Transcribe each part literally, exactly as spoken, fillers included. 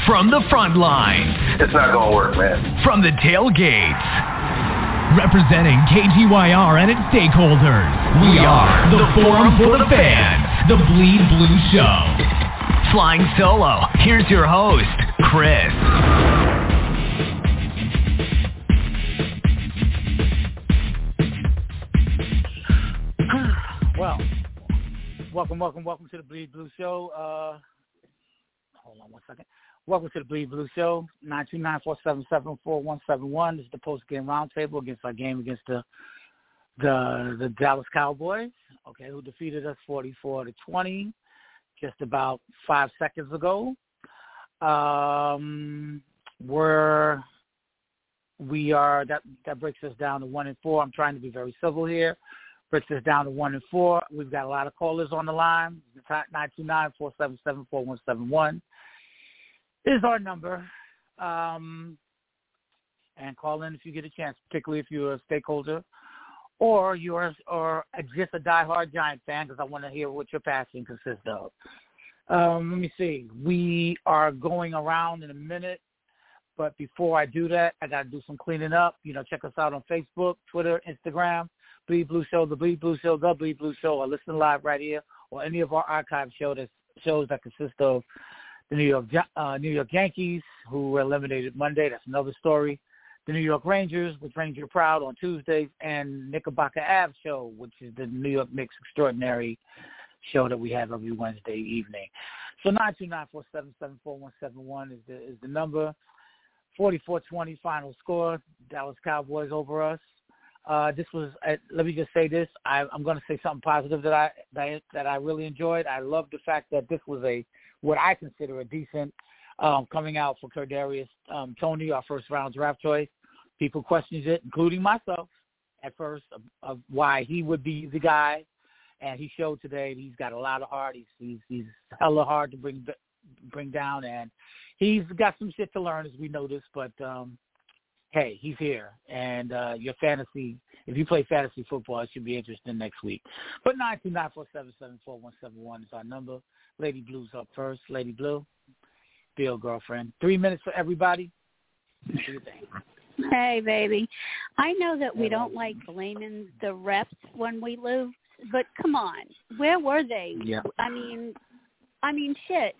From the front lines. It's not going to work, man. From the tailgates. Representing K G Y R and its stakeholders. We are the Forum for the Fans. The Bleed Blue Show. Flying solo. Here's your host, Chris. Well, welcome, welcome, welcome to the Bleed Blue Show. Uh, hold on one second. Welcome to the Bleed Blue Show. nine two nine, four seven seven, four one seven one. This is the post-game roundtable against our game against the the the Dallas Cowboys, okay, who defeated us forty-four to twenty just about five seconds ago. Um, we're we are that that breaks us down to one and four. I'm trying to be very civil here. Breaks us down to one and four. We've got a lot of callers on the line. nine two nine, four seven seven, four one seven one is our number. Um, and call in if you get a chance, particularly if you're a stakeholder or you're or just a diehard Giant fan, because I want to hear what your passion consists of. Um, let me see. We are going around in a minute, but before I do that, I got to do some cleaning up. You know, check us out on Facebook, Twitter, Instagram. Bleed Blue Show, the Bleed Blue Show, the Bleed Blue Show, or listen live right here, or any of our archive show that, shows that consist of the New York uh, New York Yankees, who were eliminated Monday. That's another story. The New York Rangers, with Ranger Proud on Tuesdays, and Knickerbocker Ave Show, which is the New York Knicks Extraordinary show that we have every Wednesday evening. So nine two nine, four seven seven, four one seven one is the is the number. forty-four twenty final score. Dallas Cowboys over us. Uh, this was. Uh, let me just say this. I, I'm going to say something positive that I that, that I really enjoyed. I love the fact that this was a what I consider a decent um, coming out for Kadarius um, Toney, our first round draft choice. People questioned it, including myself, at first, of, of why he would be the guy, and he showed today that he's got a lot of heart. He's he's, he's hella hard to bring bring down, and he's got some shit to learn, as we noticed, but. Um, Hey, he's here, and uh, your fantasy, if you play fantasy football, it should be interesting next week. But nine two nine, four seven seven, four one seven one is our number. Lady Blue's up first. Lady Blue, be your girlfriend. Three minutes for everybody. Do your thing. Hey, baby. I know that we don't like blaming the refs when we lose, but come on. Where were they? Yeah. I mean, I mean, shit.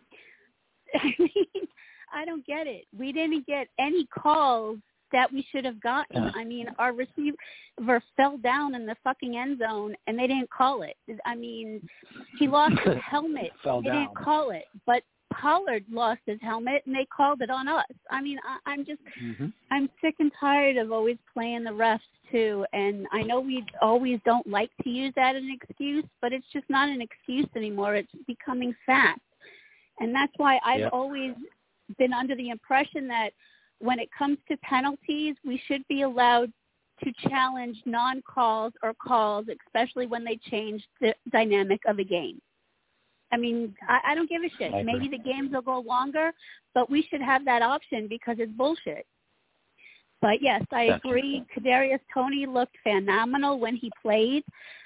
I mean, I don't get it. We didn't get any calls that we should have gotten. Yeah. I mean, our receiver fell down in the fucking end zone, and they didn't call it. I mean, he lost his helmet. Fell they down. didn't call it. But Pollard lost his helmet, and they called it on us. I mean, I, I'm just, mm-hmm. I'm sick and tired of always playing the refs, too. And I know we always don't like to use that as an excuse, but it's just not an excuse anymore. It's becoming fact. And that's why I've yep. always been under the impression that when it comes to penalties, we should be allowed to challenge non-calls or calls, especially when they change the dynamic of a game. I mean, I, I don't give a shit. Maybe the games will go longer, but we should have that option because it's bullshit. But, yes, I agree. Kadarius Toney looked phenomenal when he played,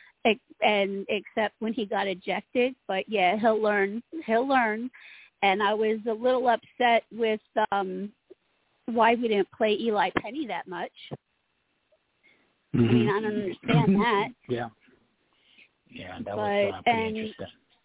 and except when he got ejected. But, yeah, he'll learn. He'll learn. And I was a little upset with um, – why we didn't play Eli Penny that much. Mm-hmm. I mean, I don't understand that. Yeah. Yeah, that but, was uh, pretty and, interesting.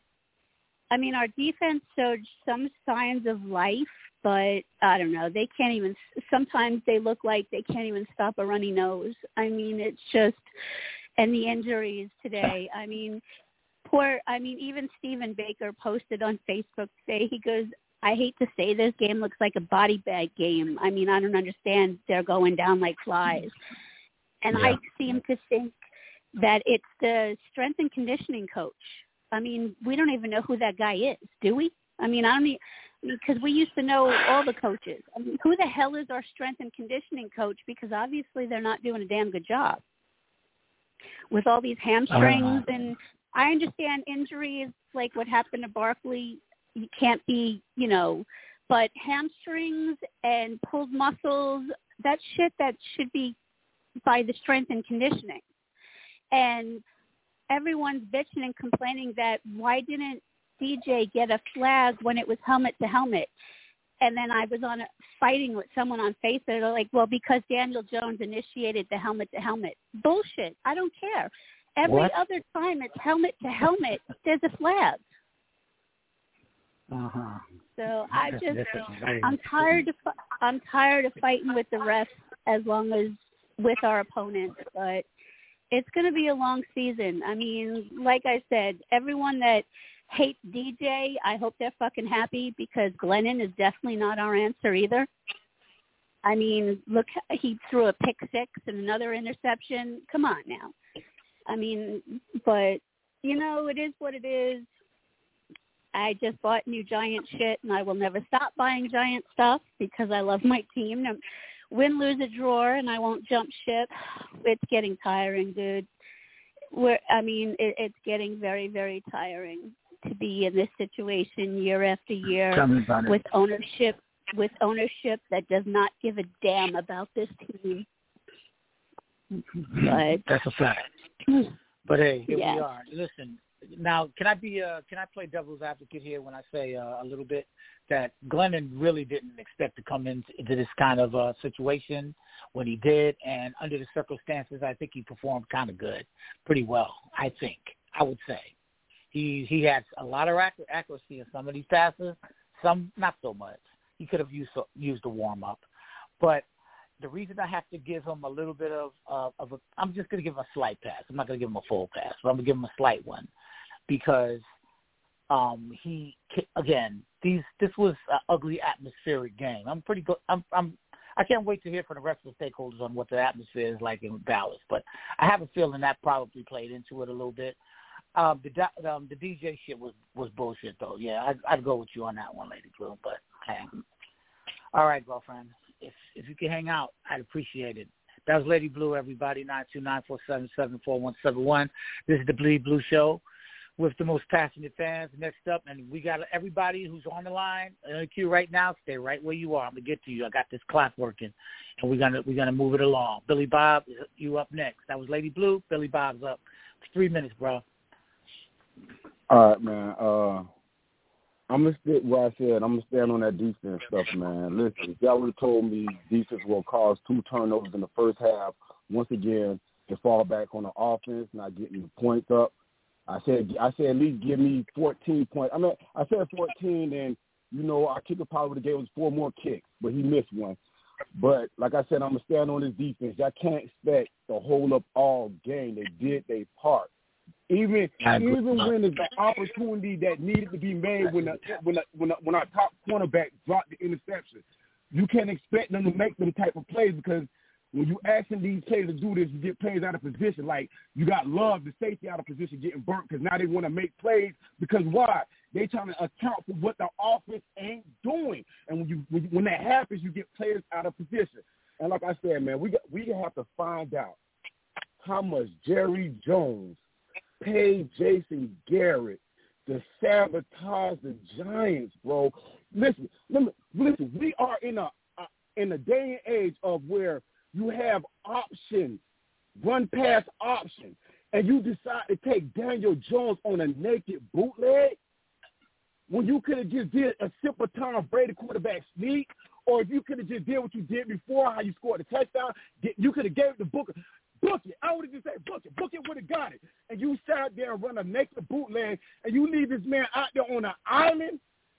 I mean, our defense showed some signs of life, but I don't know. They can't even, sometimes they look like they can't even stop a runny nose. I mean, it's just, and the injuries today, I mean, poor, I mean, even Stephen Baker posted on Facebook today, he goes, I hate to say this, game looks like a body bag game. I mean, I don't understand. They're going down like flies. And yeah. I seem to think that it's the strength and conditioning coach. I mean, we don't even know who that guy is, do we? I mean, I don't even, because we used to know all the coaches. I mean, who the hell is our strength and conditioning coach? Because obviously they're not doing a damn good job with all these hamstrings. Uh-huh. And I understand injuries like what happened to Barkley. You can't be, you know, but hamstrings and pulled muscles, that's shit that should be by the strength and conditioning. And everyone's bitching and complaining that why didn't D J get a flag when it was helmet to helmet? And then I was on a, fighting with someone on Facebook. They're like, well, because Daniel Jones initiated the helmet-to-helmet. Bullshit. I don't care. Every what? other time it's helmet-to-helmet, there's a flag. Uh-huh. So I just, I'm tired of, I'm tired of fighting with the refs as long as with our opponents. But it's going to be a long season. I mean, like I said, everyone that hates D J, I hope they're fucking happy because Glennon is definitely not our answer either. I mean, look, he threw a pick six and another interception. Come on now. I mean, but, you know, it is what it is. I just bought new Giant shit, and I will never stop buying Giant stuff because I love my team. Now, win, lose, or draw, and I won't jump ship. It's getting tiring, dude. We're, I mean, it, it's getting very, very tiring to be in this situation year after year with ownership, with ownership that does not give a damn about this team. But that's a fact. But hey, here yes. we are. Listen. Now, can I be uh, can I play devil's advocate here when I say uh, a little bit that Glennon really didn't expect to come in, into this kind of uh, situation when he did, and under the circumstances, I think he performed kind of good, pretty well. I think I would say he he had a lot of accuracy in some of these passes, some not so much. He could have used used a warm up, but the reason I have to give him a little bit of uh, of a, I'm just going to give him a slight pass. I'm not going to give him a full pass, but I'm going to give him a slight one. Because um, he again, these this was an ugly atmospheric game. I'm pretty good. I'm, I'm I can't wait to hear from the rest of the stakeholders on what the atmosphere is like in Dallas. But I have a feeling that probably played into it a little bit. Um, the um, the D J shit was, was bullshit though. Yeah, I'd, I'd go with you on that one, Lady Blue. But hey. All right, girlfriend. If if you can hang out, I'd appreciate it. That was Lady Blue, everybody. nine two nine, four seven seven, four one seven one. This is the Bleed Blue Show with the most passionate fans. Next up, and we got everybody who's on the line in the queue right now. Stay right where you are. I'm gonna get to you. I got this clock working, and we're gonna we're gonna move it along. Billy Bob, you up next. That was Lady Blue. Billy Bob's up. It's three minutes, bro. All right, man. Uh, I'm gonna stick where I said. I'm gonna stand on that defense stuff, man. Listen, y'all would have told me defense will cause two turnovers in the first half. Once again, to fall back on the offense, not getting the points up. I said, I said at least give me fourteen points. I mean, I said fourteen, and you know our kicker probably would have gave us four more kicks, but he missed one. But like I said, I'm gonna stand on this defense. Y'all can't expect to hold up all game. They did their part. Even even when it's the opportunity that needed to be made when the, when the, when the, when our top cornerback dropped the interception, you can't expect them to make them type of plays because when you asking these players to do this, you get players out of position. Like you got Love, the safety, out of position, getting burnt because now they want to make plays because why? They trying to account for what the offense ain't doing, and when you when, when that happens, you get players out of position. And like I said, man, we got, we have to find out how much Jerry Jones paid Jason Garrett to sabotage the Giants, bro. Listen, listen, listen. We are in a uh, in a day and age of where you have options, run pass options, and you decide to take Daniel Jones on a naked bootleg when you could have just did a simple Tom Brady quarterback sneak, or if you could have just did what you did before, how you scored a touchdown, you could have gave it to Booker. Book it. I would have just said book it. Book it would have got it. And you sat there and run a naked bootleg, and you leave this man out there on an island.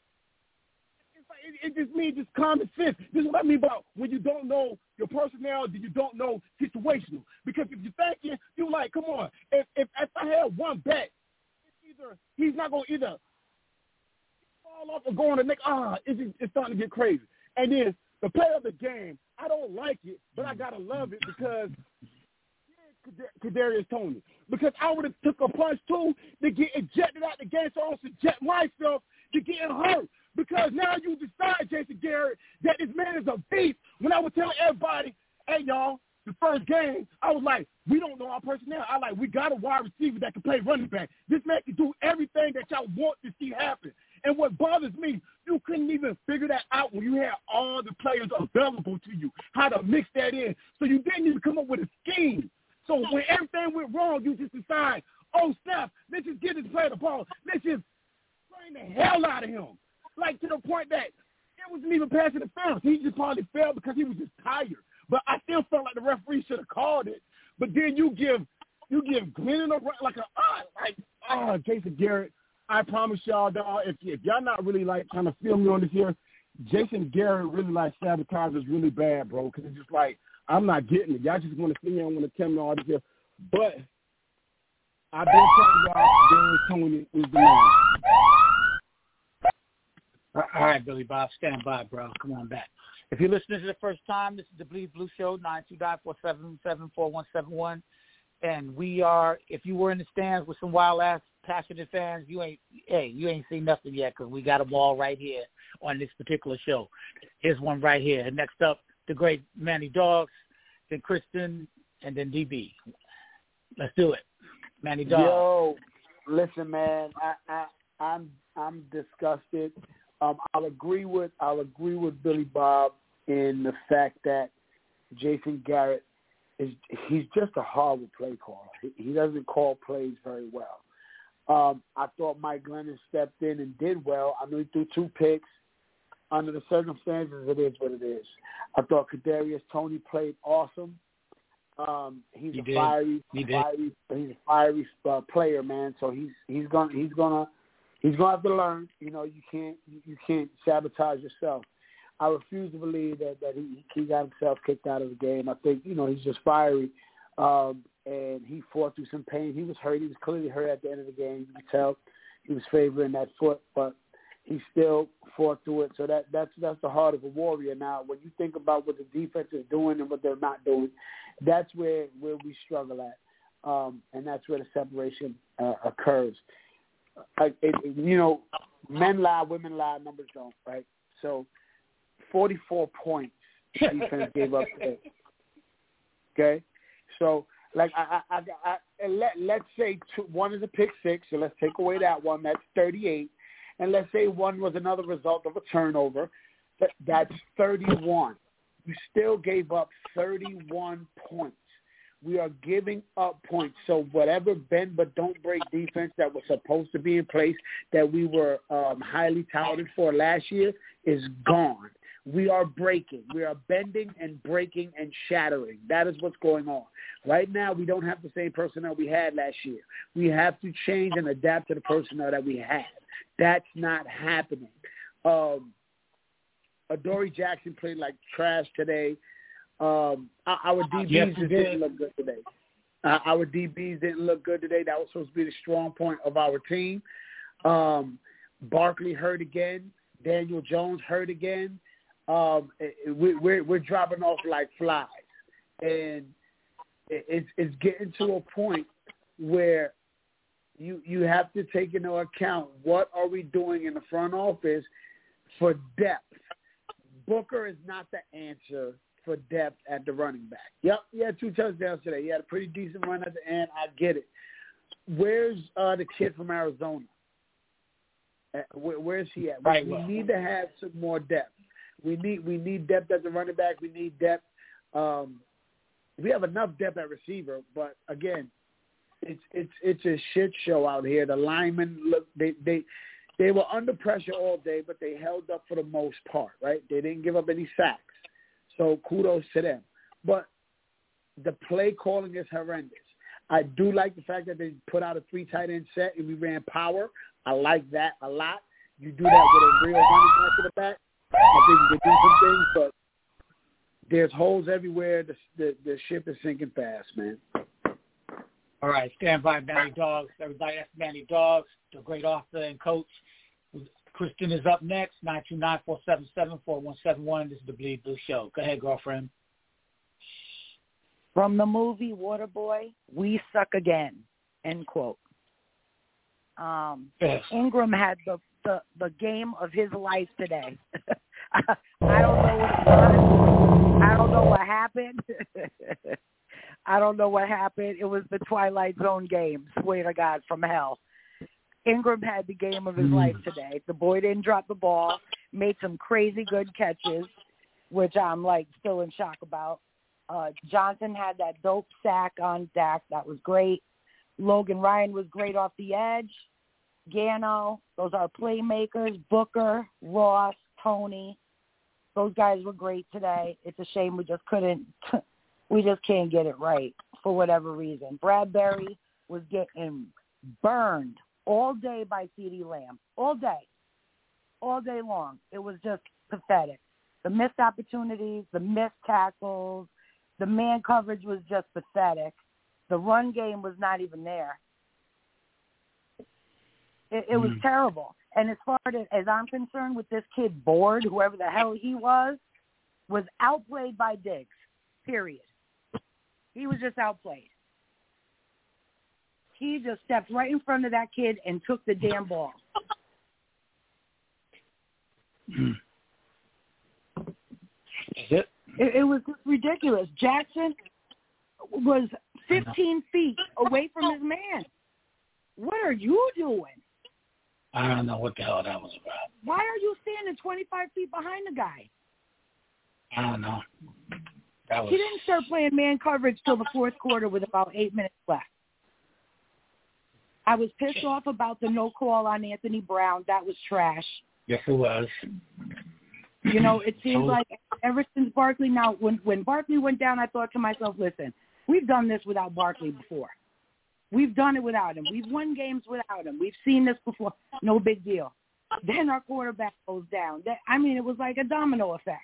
It just means just common sense. This is what I mean about when you don't know your personality, you don't know situational. Because if you're thinking, you're like, come on, if if, if I had one bet, it's either he's not going to either fall off or go on the next, ah, it's, just, it's starting to get crazy. And then the play of the game, I don't like it, but I got to love it because Kadarius Toney. Because I would have took a punch, too, to get ejected out the game, so I don't subject myself to getting hurt. Because now you decide, Jason Garrett, that this man is a beast. When I was telling everybody, hey, y'all, the first game, I was like, we don't know our personnel. I like, we got a wide receiver that can play running back. This man can do everything that y'all want to see happen. And what bothers me, you couldn't even figure that out when you had all the players available to you, how to mix that in. So you didn't even come up with a scheme. So when everything went wrong, you just decide, oh, snap, let's just get this player the ball. Let's just train the hell out of him. Like, to the point that it wasn't even pass interference. He just probably fell because he was just tired. But I still felt like the referee should have called it. But then you give you give Glennon a like a ah like ah Jason Garrett. I promise y'all, dog. If, if y'all not really like trying to feel me on this here, Jason Garrett really like sabotages really bad, bro. Because it's just like I'm not getting it. Y'all just want to see me. I want to tell me all this here. But I've been telling y'all, Darius Toney is the man. All right, Billy Bob, stand by, bro. Come on back. If you're listening to the first time, this is the Bleed Blue Show, nine two nine, four seven seven, four one seven one. And we are, if you were in the stands with some wild-ass passionate fans, you ain't, hey, you ain't seen nothing yet because we got them all right here on this particular show. Here's one right here. And next up, the great Manny Dogs, then Kristen, and then D B. Let's do it. Manny Dogs. Yo, listen, man, I, I, I'm I'm disgusted. Um, I'll agree with I'll agree with Billy Bob in the fact that Jason Garrett is he's just a horrible play caller. He, he doesn't call plays very well. Um, I thought Mike Glennon stepped in and did well. I know he threw two picks. Under the circumstances, it is what it is. I thought Kadarius Toney played awesome. Um, he's he a did. fiery, he fiery, he's a fiery uh, player, man. So he's he's gonna he's gonna he's gonna have to learn. You know, you can't you, you can't sabotage yourself. I refuse to believe that that he he got himself kicked out of the game. I think you know he's just fiery, um, and he fought through some pain. He was hurt. He was clearly hurt at the end of the game. You could tell he was favoring that foot, but he still fought through it. So that that's that's the heart of a warrior. Now, when you think about what the defense is doing and what they're not doing, that's where, where we struggle at, um, and that's where the separation uh, occurs. Uh, it, it, you know, men lie, women lie, numbers don't, right? So forty-four points defense gave up today. Okay? So, like, I, I, I, I, let, let's say two, one is a pick six, so let's take away that one. That's thirty-eight. And let's say one was another result of a turnover. That, that's thirty-one. You still gave up thirty-one points. We are giving up points. So whatever bend but don't break defense that was supposed to be in place, that we were um, highly touted for last year, is gone. We are breaking. We are bending and breaking and shattering. That is what's going on. Right now, we don't have the same personnel we had last year. We have to change and adapt to the personnel that we had. That's not happening. Um, Adoree Jackson played like trash today. Um, our D Bs yes, just didn't look good today. Uh, our D Bs didn't look good today. That was supposed to be the strong point of our team. Um, Barkley hurt again. Daniel Jones hurt again. Um, we, we're we're dropping off like flies, and it's it's getting to a point where you you have to take into account what are we doing in the front office for depth. Booker is not the answer for depth at the running back. Yep, he had two touchdowns today. He had a pretty decent run at the end. I get it. Where's uh, the kid from Arizona? Uh, where, where's he at? Right, we well. need to have some more depth. We need we need depth at the running back. We need depth. Um, we have enough depth at receiver, but again, it's it's it's a shit show out here. The linemen look they they they were under pressure all day, but they held up for the most part. Right? They didn't give up any sacks, so kudos to them. But the play calling is horrendous. I do like the fact that they put out a three tight end set and we ran power. I like that a lot. You do that with a real running back to the back. I think we can do some things, but there's holes everywhere. The, the the ship is sinking fast, man. All right, stand by, Manny Dogs. Everybody, that's Manny Dogs, the great author and coach. Kristen is up next, nine two nine, four seven seven, four one seven one. This is the Bleed Blue Show. Go ahead, girlfriend. From the movie Waterboy, we suck again, end quote. Um, yes. Ingram had the, the, the game of his life today. I don't know what it was. I don't know what happened. I don't know what happened. It was the Twilight Zone game, swear to God, from hell. Ingram had the game of his life today. The boy didn't drop the ball, made some crazy good catches, which I'm, like, still in shock about. Uh, Johnson had that dope sack on Dak. That was great. Logan Ryan was great off the edge. Gano, those are playmakers. Booker, Ross, Toney, Those guys were great today. It's a shame we just couldn't, we just can't get it right for whatever reason. Bradbury was getting burned all day by CeeDee Lamb, all day, all day long. It was just pathetic. The missed opportunities, the missed tackles, the man coverage was just pathetic. The run game was not even there. It, it was mm. terrible. And as far as, as I'm concerned with this kid Board, whoever the hell he was, was outplayed by Diggs, period. He was just outplayed. He just stepped right in front of that kid and took the damn ball. Mm. Is it? it? It was ridiculous. Jackson was fifteen feet away from his man. What are you doing? I don't know what the hell that was about. Why are you standing twenty-five feet behind the guy? I don't know. That was... He didn't start playing man coverage till the fourth quarter with about eight minutes left. I was pissed off about the no call on Anthony Brown. That was trash. Yes, it was. You know, it seems like ever since Barkley, now when, when Barkley went down, I thought to myself, listen, we've done this without Barkley before. We've done it without him. We've won games without him. We've seen this before. No big deal. Then our quarterback goes down. That, I mean, it was like a domino effect.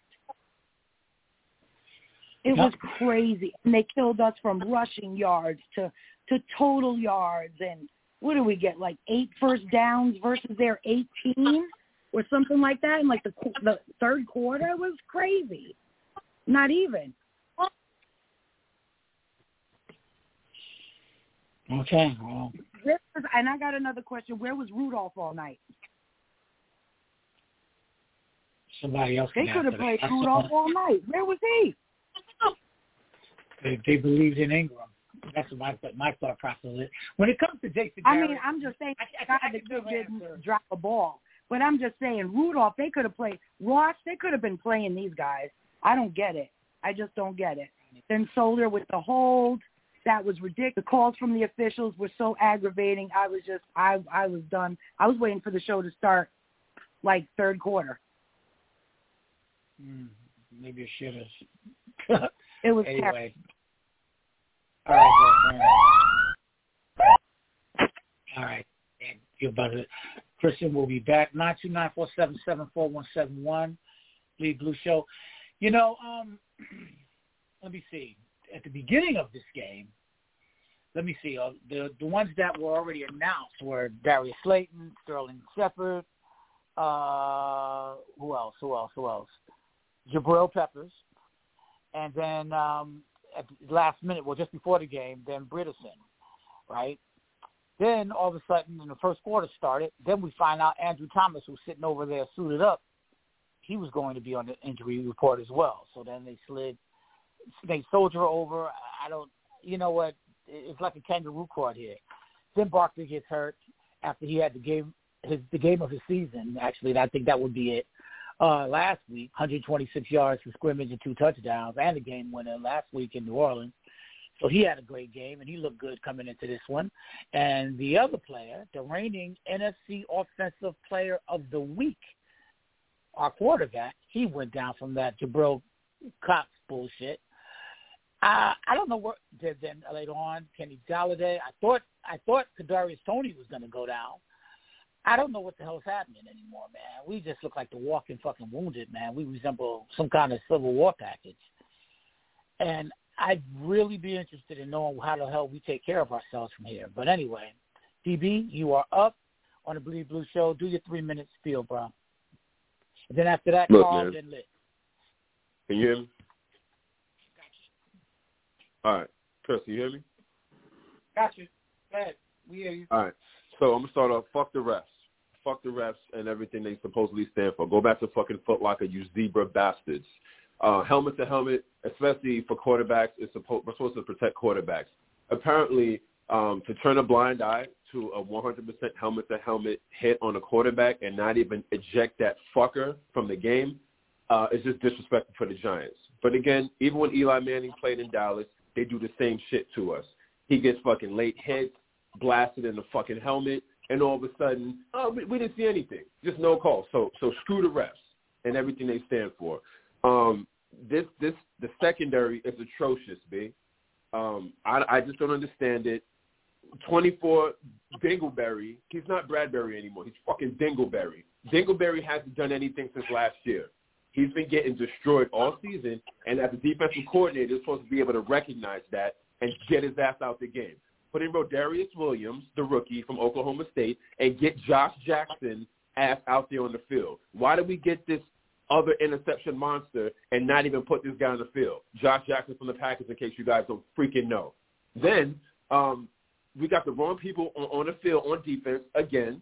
It was crazy. And they killed us from rushing yards to, to total yards. And what do we get, like eight first downs versus their eighteen or something like that? And like the, the third quarter was crazy. Not even. Okay. Well. And I got another question. Where was Rudolph all night? Somebody else. They could have played Rudolph all night. Where was he? They, they believed in Ingram. That's what my my thought process is. When it comes to Jason Garrett, I mean, I'm just saying, I, I, God, I, I the kid didn't answer. drop a ball. But I'm just saying, Rudolph, they could have played. Ross, they could have been playing these guys. I don't get it. I just don't get it. Then Solder with the hold, that was ridiculous. The calls from the officials were so aggravating. I was just, I, I was done. I was waiting for the show to start, like third quarter. Mm, maybe it should have. It was anyway. All right, girlfriend. All right. You're about it. Christian will be back. nine two nine, four seven seven, four one seven one. Bleed Blue Show. You know, um, let me see. At the beginning of this game, let me see. Uh, the the ones that were already announced were Darius Slayton, Sterling Shepard. Uh, who else? Who else? Who else? Jabril Peppers. And then um, at the last minute, well, just before the game, then Britterson, right? Then all of a sudden, when the first quarter started, then we find out Andrew Thomas, who's sitting over there suited up, he was going to be on the injury report as well. So then they slid, they Soldier over. I don't, you know what? It's like a kangaroo court here. Then Barkley gets hurt after he had the game, his the game of his season. Actually, I think that would be it. Uh, last week, one hundred twenty-six yards for scrimmage and two touchdowns, and a game winner last week in New Orleans. So he had a great game, and he looked good coming into this one. And the other player, the reigning N F C Offensive Player of the Week, our quarterback, he went down from that Jabril Cox bullshit. Uh, I don't know what did then later on. Kenny Golladay. I thought I thought Kadarius Toney was going to go down. I don't know what the hell is happening anymore, man. We just look like the walking fucking wounded, man. We resemble some kind of Civil War package. And I'd really be interested in knowing how the hell we take care of ourselves from here. But anyway, D B, you are up on the Bleed Blue Show. Do your three-minute spiel, bro. And then after that, Look, Carl, man. then Lit. Can you hear me? All right. Chris, you hear me? Got you. Go ahead. We hear you. All right. So I'm going to start off, fuck the refs. Fuck the refs and everything they supposedly stand for. Go back to fucking Foot Locker, you zebra bastards. Uh, helmet to helmet, especially for quarterbacks, is supposed, we're supposed to protect quarterbacks. Apparently, um, to turn a blind eye to a one hundred percent helmet to helmet hit on a quarterback and not even eject that fucker from the game uh, is just disrespectful for the Giants. But again, even when Eli Manning played in Dallas, they do the same shit to us. He gets fucking late hits, blasted in the fucking helmet, and all of a sudden, oh, we, we didn't see anything. Just no call. So so screw the refs and everything they stand for. Um, this this the secondary is atrocious, B. Um, I I just don't understand it. twenty-four Dingleberry. He's not Bradbury anymore. He's fucking Dingleberry. Dingleberry hasn't done anything since last year. He's been getting destroyed all season, and as a defensive coordinator, is supposed to be able to recognize that and get his ass out the game. Put in Rodarius Williams, the rookie from Oklahoma State, and get Josh Jackson ass out there on the field. Why did we get this other interception monster and not even put this guy on the field? Josh Jackson from the Packers, in case you guys don't freaking know. Then um, we got the wrong people on, on the field on defense again.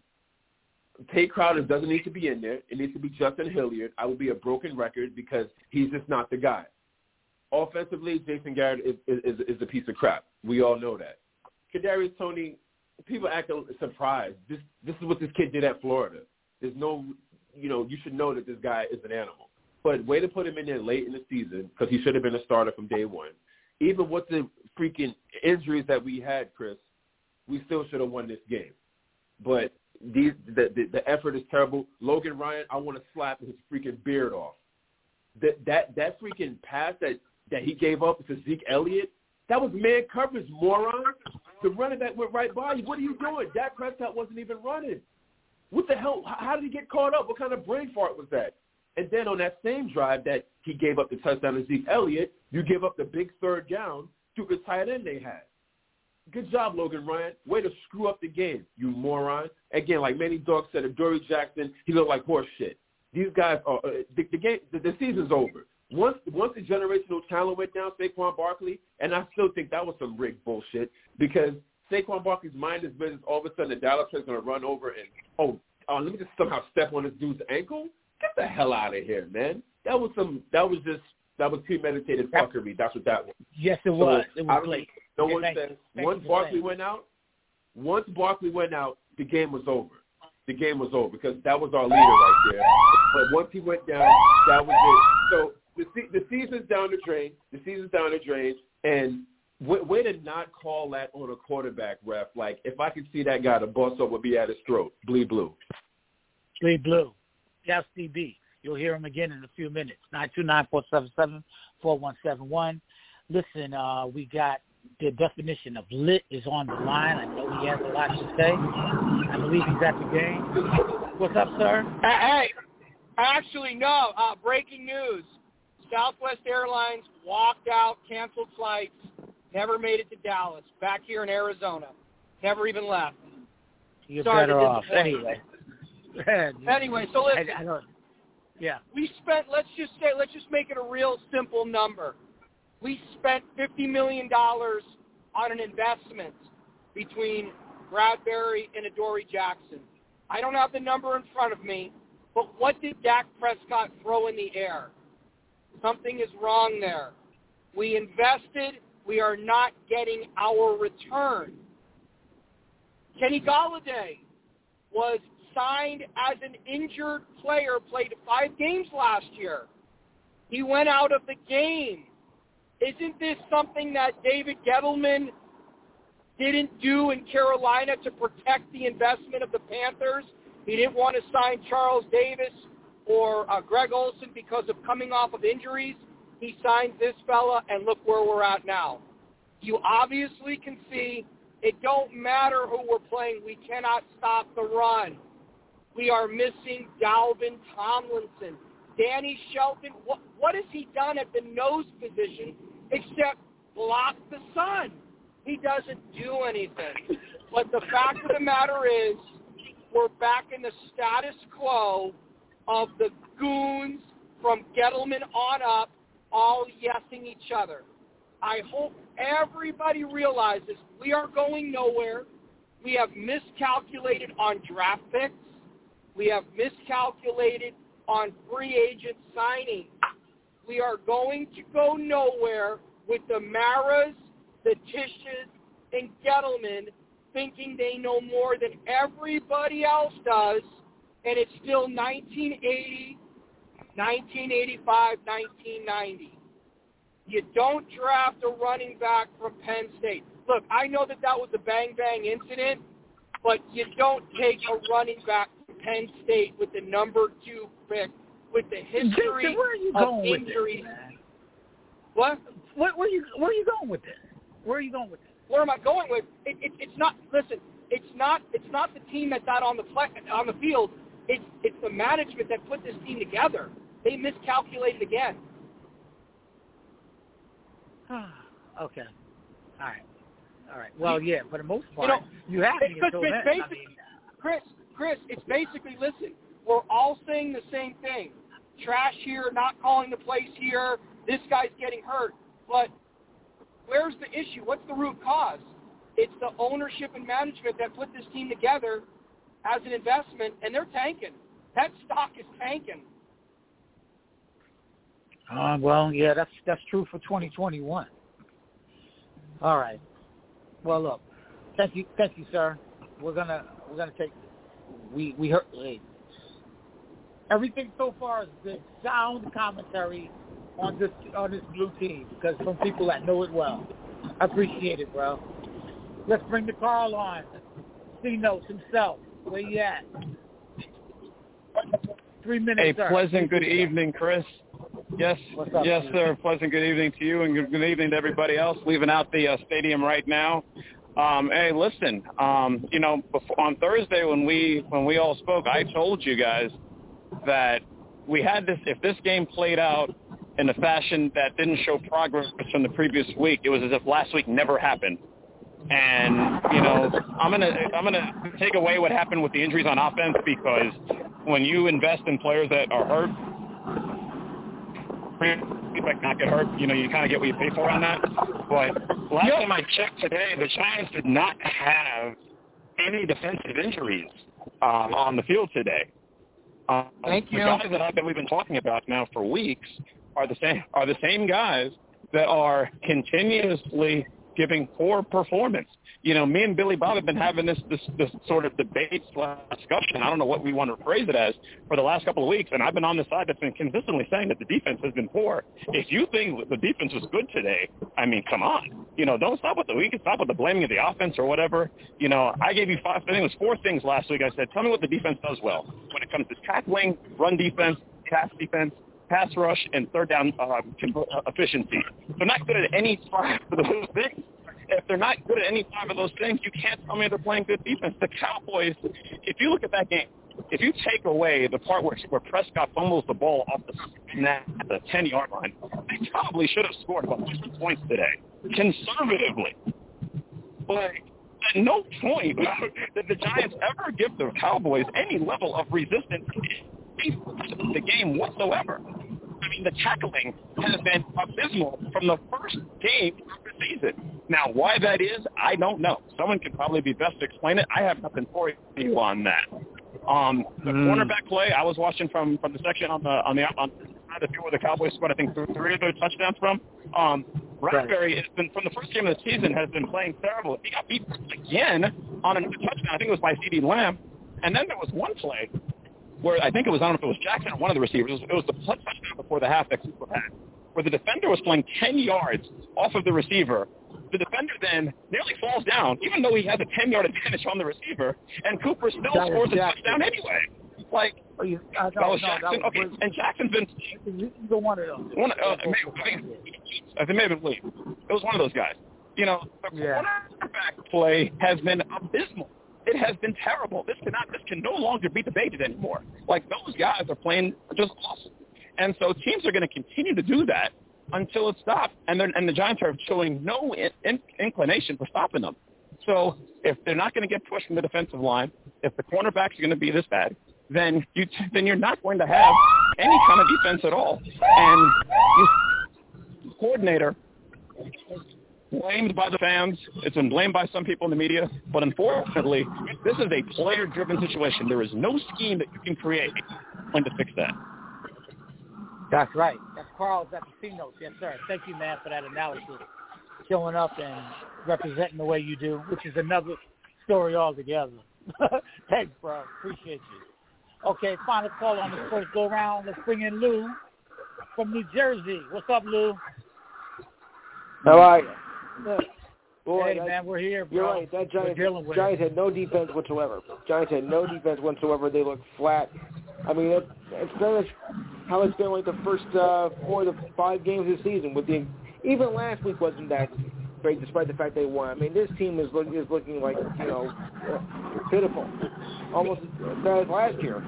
Tate Crowder doesn't need to be in there. It needs to be Justin Hilliard. I will be a broken record because he's just not the guy. Offensively, Jason Garrett is, is, is a piece of crap. We all know that. Kadarius Toney, people act surprised. This this is what this kid did at Florida. There's no, you know, you should know that this guy is an animal. But way to put him in there late in the season because he should have been a starter from day one. Even with the freaking injuries that we had, Chris, we still should have won this game. But These, the, the the effort is terrible. Logan Ryan, I want to slap his freaking beard off. That that that freaking pass that, that he gave up to Zeke Elliott, that was man coverage, moron. The running back went right by you. What are you doing? Dak Prescott wasn't even running. What the hell? How did he get caught up? What kind of brain fart was that? And then on that same drive that he gave up the touchdown to Zeke Elliott, you give up the big third down to the tight end they had. Good job, Logan Ryan. Way to screw up the game, you moron. Again, like Manny Dog said, if Dory Jackson, he looked like horse shit. These guys are uh, the, the game. The, the season's over. Once once the generational talent went down, Saquon Barkley, and I still think that was some rigged bullshit because Saquon Barkley's mind is business. All of a sudden, the Dallas player's going to run over and oh, oh, let me just somehow step on this dude's ankle. Get the hell out of here, man. That was some. That was just. That was premeditated fuckery. That's what that was. Yes, it was. So, it was late. No yeah, one said once Barkley went out. Once Barkley went out, the game was over. The game was over because that was our leader right there. But once he went down, that was it. So the the season's down the drain. The season's down the drain, and way, way to not call that on a quarterback, ref. Like if I could see that guy, the bus up would be at his throat. Bleed blue. Bleed blue. Yes, D B. You'll hear him again in a few minutes. nine two nine, four seven seven, four one seven one. Listen, uh, we got the definition of lit is on the line. I know he has a lot to say. I believe he's at the game. What's up, sir? Hey, actually, no. Uh, breaking news. Southwest Airlines walked out, canceled flights, never made it to Dallas. Back here in Arizona. Never even left. You're Sorry better off. Anyway. anyway, so listen. I, I don't, Yeah. We spent, let's just say, let's just make it a real simple number. We spent fifty million dollars on an investment between Bradbury and Adoree Jackson. I don't have the number in front of me, but what did Dak Prescott throw in the air? Something is wrong there. We invested. We are not getting our return. Kenny Golladay was signed as an injured player, played five games last year. He went out of the game. Isn't this something that David Gettleman didn't do in Carolina to protect the investment of the Panthers? He didn't want to sign Charles Davis or uh, Greg Olsen because of coming off of injuries. He signed this fella, and look where we're at now. You obviously can see it don't matter who we're playing. We cannot stop the run. We are missing Dalvin Tomlinson. Danny Shelton, what, what has he done at the nose position except block the sun? He doesn't do anything. But the fact of the matter is we're back in the status quo of the goons from Gettleman on up all yesing each other. I hope everybody realizes we are going nowhere. We have miscalculated on draft picks. We have miscalculated on free agent signing. We are going to go nowhere with the Maras, the Tisches, and Gettleman thinking they know more than everybody else does, and it's still nineteen eighty, nineteen eighty-five, nineteen ninety. You don't draft a running back from Penn State. Look, I know that that was a bang-bang incident, but you don't take a running back from Penn State with the number two pick with the history Jason, where are you of going injuries. With this, man? What? Where, where, you, where are you going with this? Where are you going with this? Where am I going with? It, it, it's not. Listen, it's not. It's not the team that's out on the play, on the field. It's it's the management that put this team together. They miscalculated again. Okay. All right. All right. Well, yeah, for the most part, you, know, you have it's, me until it's then. Basically, I mean, Chris, Chris, it's basically, listen, we're all saying the same thing. Trash here, not calling the plays here, this guy's getting hurt. But where's the issue? What's the root cause? It's the ownership and management that put this team together as an investment, and they're tanking. That stock is tanking. Uh, well, yeah, that's that's true for twenty twenty-one. All right. Well, look, thank you, thank you, sir. We're gonna we're gonna take we we heard hey, everything so far has been sound commentary on this on this blue team because from people that know it well. I appreciate it, bro. Let's bring the Carl on. C-Notes himself. Where you at? Three minutes, Hey, sir. pleasant good evening, Chris. Yes, What's up, yes, dude? sir. Pleasant good evening to you, and good, good evening to everybody else leaving out the uh, stadium right now. Um, hey, listen, um, you know, before, on Thursday when we when we all spoke, I told you guys that we had this. If this game played out in a fashion that didn't show progress from the previous week, it was as if last week never happened. And you know, I'm gonna I'm gonna take away what happened with the injuries on offense because when you invest in players that are hurt, like not get hurt, you know, you kind of get what you pay for on that. But last time I checked today, the Giants did not have any defensive injuries um, on the field today. Um, Thank you. The guys that, I, that we've been talking about now for weeks are the same are the same guys that are continuously giving poor performance. You know, me and Billy Bob have been having this this, this sort of debate slash discussion. I don't know what we want to phrase it as for the last couple of weeks, and I've been on the side that's been consistently saying that the defense has been poor. If you think the defense was good today, I mean, come on. You know, don't stop with the we can stop with the blaming of the offense or whatever. You know, I gave you five. I think it was four things last week. I said, tell me what the defense does well when it comes to tackling, run defense, pass defense, pass rush, and third down uh, efficiency. They're not good at any five of those things. If they're not good at any five of those things, you can't tell me they're playing good defense. The Cowboys, if you look at that game, if you take away the part where, where Prescott fumbles the ball off the snap at the ten-yard line, they probably should have scored about fifty points today, conservatively. But at no point did the Giants ever give the Cowboys any level of resistance in the game whatsoever. I mean, the tackling has been abysmal from the first game of the season. Now, why that is, I don't know. Someone could probably be best to explain it. I have nothing for you on that. Um, the mm. cornerback play, I was watching from, from the section on the on the on the field where the Cowboys scored, I think, three of their touchdowns from. Um, Bradbury has been from the first game of the season has been playing terrible. He got beat again on another touchdown. I think it was by CeeDee Lamb. And then there was one play where I think it was, I don't know if it was Jackson or one of the receivers, it was, it was the touchdown before the half that Cooper had, where the defender was playing ten yards off of the receiver. The defender then nearly falls down, even though he has a ten-yard advantage on the receiver, and Cooper still that scores a touchdown anyway. Like, oh, you, uh, no, that was no, Jackson. that was okay, and Jackson's been either one of them. One, uh, maybe, I think I think maybe Lee. It was one of those guys. You know, the yeah. quarterback play has been abysmal. It has been terrible. This cannot. This can no longer be debated anymore. Like, those guys are playing just awesome, and so teams are going to continue to do that until it stops. And then, and the Giants are showing no in, in, inclination for stopping them. So if they're not going to get pushed from the defensive line, if the cornerbacks are going to be this bad, then you then you're not going to have any kind of defense at all. And this coordinator, blamed by the fans. It's been blamed by some people in the media. But unfortunately, this is a player-driven situation. There is no scheme that you can create to fix that. That's right. That's Carl's at the C-Notes. Yes, sir. Thank you, man, for that analysis. Showing up and representing the way you do, which is another story altogether. Thanks, bro. Appreciate you. Okay, final call on this first go-round. Let's bring in Lou from New Jersey. What's up, Lou? How are you? Good. Boy, hey, that, man, we're here, bro. You're right. That Giants, with Giants it. had no defense whatsoever. Giants had no defense whatsoever. They looked flat. I mean, it, it's very much how it's been like the first uh, four to five games of the season. With the even last week wasn't that great, despite the fact they won. I mean, this team is look, is looking like you know uh, pitiful, almost as bad as last year.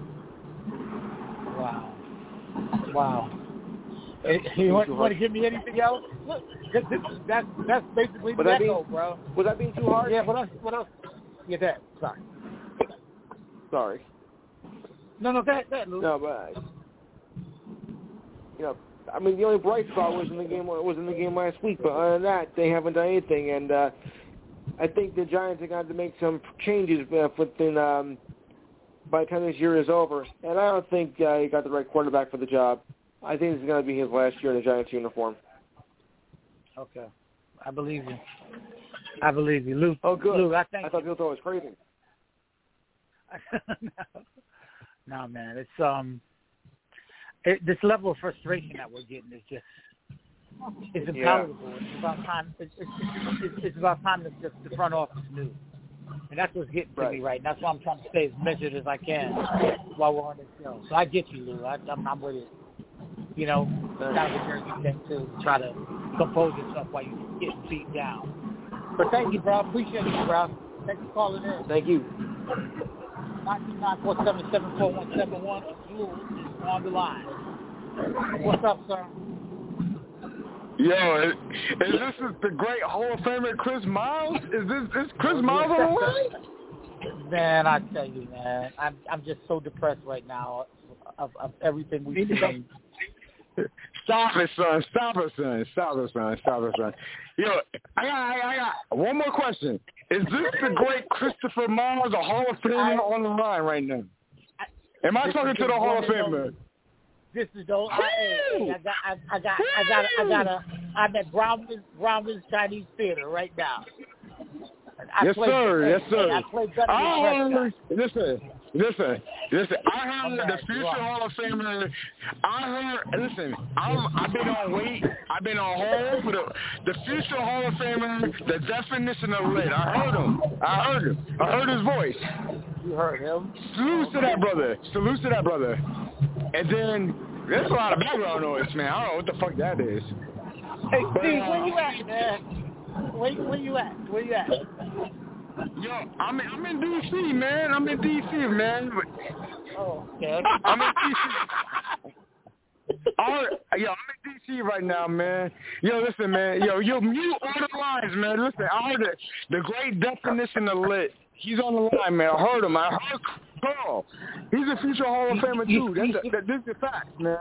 Wow, wow. Hey, you want, want to give me anything else? Look, that's that's basically the echo, bro. Was that being too hard? Yeah. What else? What else? Yeah, that. Sorry. Sorry. No, no, that, that. No, but you know, I mean, the only bright spot was in the game was in the game last week. But other than that, they haven't done anything, and uh, I think the Giants are going to make some changes uh, within um, by the time this year is over. And I don't think uh, he got the right quarterback for the job. I think it's going to be his last year in the Giants uniform. Okay. I believe you. I believe you. Lou. Oh, good. Lou, I, thank I thought you thought it was crazy. no. no, man. It's, um, it, this level of frustration that we're getting is just, it's intolerable. Yeah. It's about time, it's, it's, it's, it's about time that the, the front office knew. And that's what's getting to right. me right now. That's why I'm trying to stay as measured as I can while we're on this show. So I get you, Lou. I, I'm, I'm with it. You know, kind of a jersey thing to try to compose yourself while you're getting beat down. But thank you, bro. Appreciate you, bro. Thanks for calling in. Thank you. nine two nine, four seven seven, four one seven one. Lou is on the line. What's up, sir? Yo, is, is this the great Hall of Famer Chris Miles? Is this is Chris Miles on the line? Man, I tell you, man, I'm I'm just so depressed right now of, of everything we've seen. Stop it, son. Stop it, son. Stop it, son. Stop it, son. Yo, I got, I got, I got one more question. Is this the great Christopher Miles, a Hall of Famer, on the line right now? Am I talking to the Hall of Famer? This is the I, hey, I got, I, I got, I got, I got a. I'm at Brownman's Brownman's Chinese Theater right now. I yes, played, sir. Hey, yes, sir. I played oh, listen, listen, listen. I heard okay, the future Hall of Famer. I heard. Listen, I'm, I've been on wait. I've been on hold for the the future Hall of Famer. The definition of lit. I heard him. I heard him. I heard his voice. You heard him. Salute to that brother. Salute to that brother. And then there's a lot of background noise, man. I don't know what the fuck that is. Hey, but, Steve, uh, where you at, man? Where, where you at? Where you at? Yo, I'm in, I'm in D C, man. I'm in D C, man. Oh, okay. I'm in D C. All, yo, I'm in D C right now, man. Yo, listen, man. Yo, yo, mute all the lines, man. Listen, I heard it. The great definition of lit. He's on the line, man. I heard him. I heard Carl. He's a future Hall of Famer, too. That's a, that, this is the fact, man.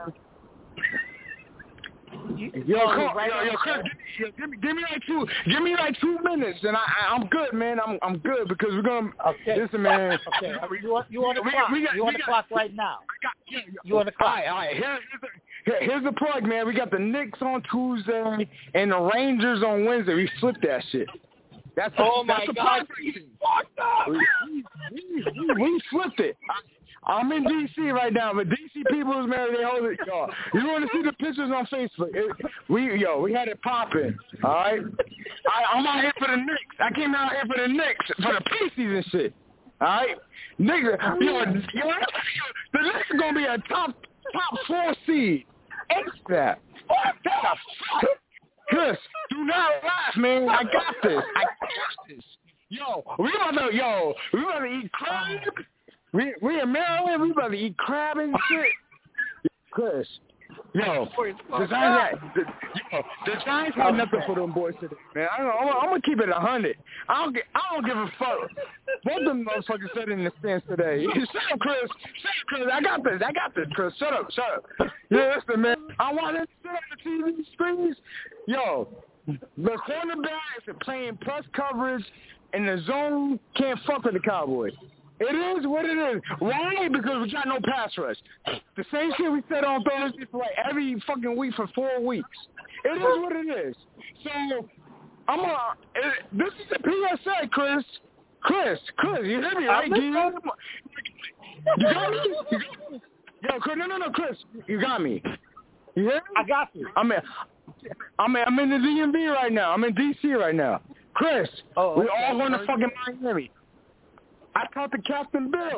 You, yo, Carl, right yo, yo, Chris, give me, give me, give me like two, give me like two minutes, and I, I, I'm good, man. I'm, I'm good because we're gonna. Okay. Listen, man. Okay. You on, you on the we, clock? We got, you on the got, clock right now? Got, yeah, you on the clock? All right, all right. Here, here's, the, here's the plug, man. We got the Knicks on Tuesday and the Rangers on Wednesday. We flipped that shit. That's oh that's my God! You fucked up. We, we, we, we flipped it. I'm in D C right now, but D C people is man, they hold it. Yo, you want to see the pictures on Facebook? It, we yo, we had it popping. All right, I, I'm out here for the Knicks. I came out here for the Knicks for the preseason shit. All right, nigga, yo, yo, the Knicks are gonna be a top top four seed. Ain't that? Fuck that. Chris, do not laugh, man. I got this. I got this. Yo, we about to yo, we about to eat crab. We we in Maryland, we about to eat crab and shit. Chris, yo, the Giants, the, yo, the Giants had nothing for them boys today, man. I don't know, I'm, I'm gonna keep it a hundred. I don't get, I don't give a fuck. Both of them motherfuckers said in the stands today. Shut up, Chris. Shut up, Chris. I got this. I got this, Chris. Shut up. Shut up. Yeah, listen, man. I want to sit on the T V screens. Yo, the cornerbacks are playing press coverage, and the zone can't fuck with the Cowboys. It is what it is. Why? Because we got no pass rush. The same shit we said on Thursday for like every fucking week for four weeks. It is what it is. So, I'm a, it, this is a P S A, Chris. Chris, Chris, you hear me, right? You got me? You got me? Yo, Chris, no, no, no, Chris, you got me. You hear me? I got you. I'm in, I'm in, I'm in the D M V right now. I'm in D C right now. Chris, oh, okay. we all going to fucking Miami. I talked to Captain Bill.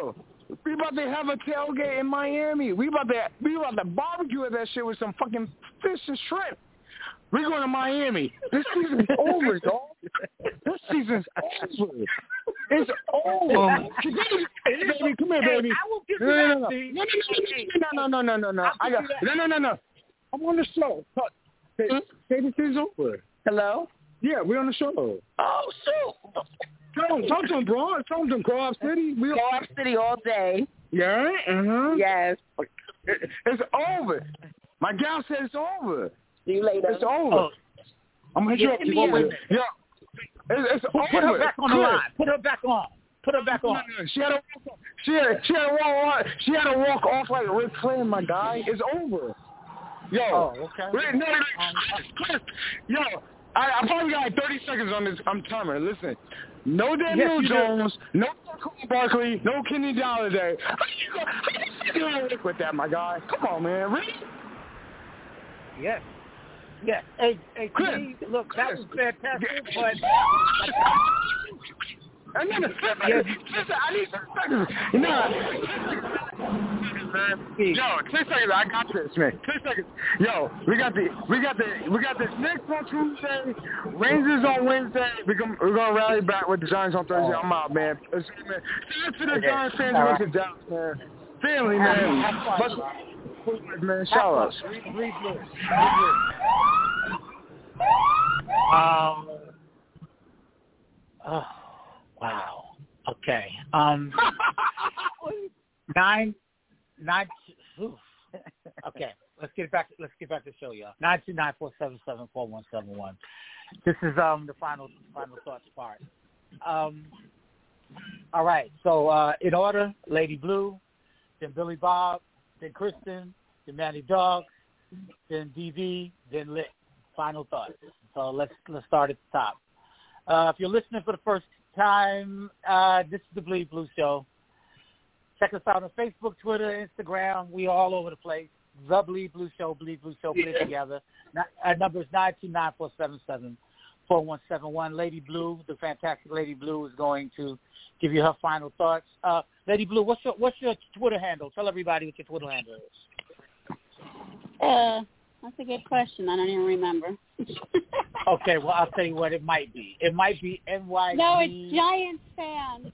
We about to have a tailgate in Miami. We about to we about to barbecue at that shit with some fucking fish and shrimp. We're going to Miami. This season's over, dog. This season's over. It's over. Baby, come here, baby. I will give you no, that. no, no, no, no, no, no, no. I got no, no, no, no. I'm on the show. Say, say this is over. Hello? Yeah, we're on the show. Oh, shoot. Tell them, talk to them, bro. Talk to them, Co-op City. We Co-op City all day. Yeah, uh-huh. Yes. It, it's over. My gal said it's over. See you later. It's over. Oh. I'm going to hit you up. Yeah. It's, it's Put, over. put her back on the line. Put her back on. Put her back on. She had to walk. She had. She had to walk. She had to walk off like Ric Flair, my guy. It's over. Yo. Oh, okay. Wait, no, no, yo, I, I probably got like thirty seconds on this. I'm timer. Listen. No Daniel yes, Jones. Do. No Barkley. No Kenny Golladay. How you going to work with that, my guy? Come on, man. Really? Yes. Yes. Hey, hey, Chris, Chris, look, that was fantastic, but... And then, yes. Listen, I need six seconds. Nah. Yo, six seconds. I got this, man. Six seconds. Yo, we got the, we got the, we got the Knicks on Tuesday, Rangers on Wednesday. We can, we're gonna rally back with the Giants on Thursday. I'm out, man. Listen, man. See you to the okay. Giants fans and the Dallas, man. Family, man. But, man, shout out. Um. Oh, wow. Okay. Um. nine, nine. Oof. Okay. Let's get back. Let's get back to the show, y'all. Nine two nine four seven seven four one seven one. This is um the final final thoughts part. Um. All right. So uh, in order, Lady Blue, then Billy Bob, then Kristen, then Manny Dog, then D V, then Lit. Final thoughts. So let's let's start at the top. Uh, if you're listening for the first time, uh, this is the Bleed Blue Show. Check us out on Facebook, Twitter, Instagram. We all over the place. The Bleed Blue Show, Bleed Blue Show, put it together. Our number is nine two nine four seven seven four one seven one. Lady Blue, the fantastic Lady Blue, is going to give you her final thoughts. Uh, Lady Blue, what's your what's your Twitter handle? Tell everybody what your Twitter handle is. Uh. That's a good question. I don't even remember. Okay, well, I'll tell you what it might be. It might be N Y G. No, it's Giants fan.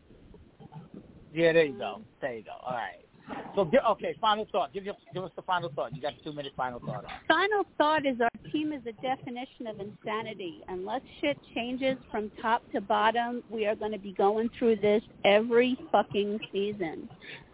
Yeah, there you go. There you go. All right. So, okay, final thought. Give, your, give us the final thought. You got a two-minute final thought. Final thought is our team is a definition of insanity. Unless shit changes from top to bottom, we are going to be going through this every fucking season.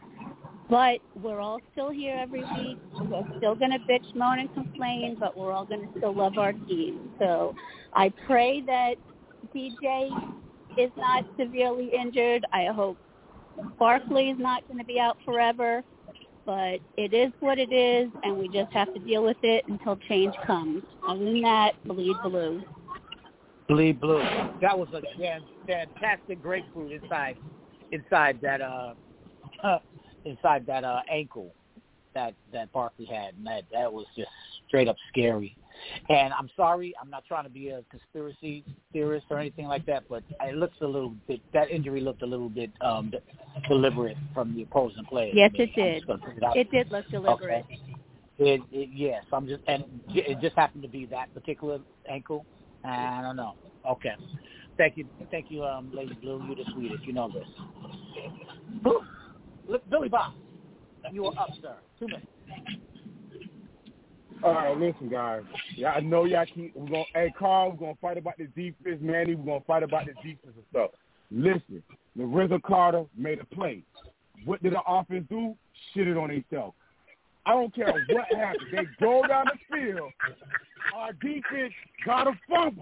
But we're all still here every week. We're still going to bitch, moan, and complain, but we're all going to still love our team. So I pray that D J is not severely injured. I hope Barkley is not going to be out forever. But it is what it is, and we just have to deal with it until change comes. Other than that, bleed blue. Bleed blue. That was a fantastic grapefruit inside, inside that uh. inside that uh, ankle that that Barkley had, and that, that was just straight up scary. And I'm sorry, I'm not trying to be a conspiracy theorist or anything like that, but it looks a little bit, that injury looked a little bit um, deliberate from the opposing player. Yes, I mean, it did. It, it did look deliberate. Okay. It, it, yes, I'm just, and it just happened to be that particular ankle. I don't know. Okay. Thank you, thank you, um, Lady Blue. You're the sweetest. You know this. Look, Billy Bob, you are up, sir. Two minutes. All right, listen, guys. Yeah, I know y'all keep. We're gonna. Hey, Carl, we're gonna fight about the defense, Manny. We're gonna fight about the defense and stuff. Listen, Lorenzo Carter made a play. What did the offense do? Shit it on themselves. I don't care what happened. They go down the field. Our defense got a fumble.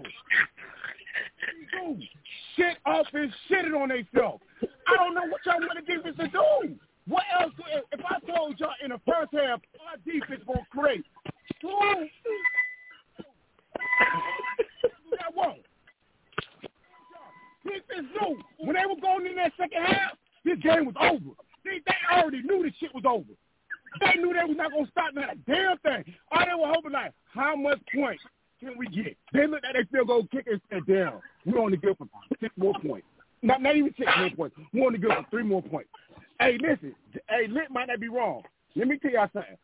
Shit up and shit it on themselves. I don't know what y'all want the defense to do. What else? If I told y'all in the first half, our defense won't create. That won't. Defense knew when they were going in that second half, this game was over. They, they already knew this shit was over. They knew they was not gonna stop not a damn thing. All they were hoping like, how much points can we get? They looked at their field goal kicker and said, damn, we only get for six more points. Not, not even six more points. We want to give up three more points. Hey, listen. Hey, Lit might not be wrong. Let me tell y'all something.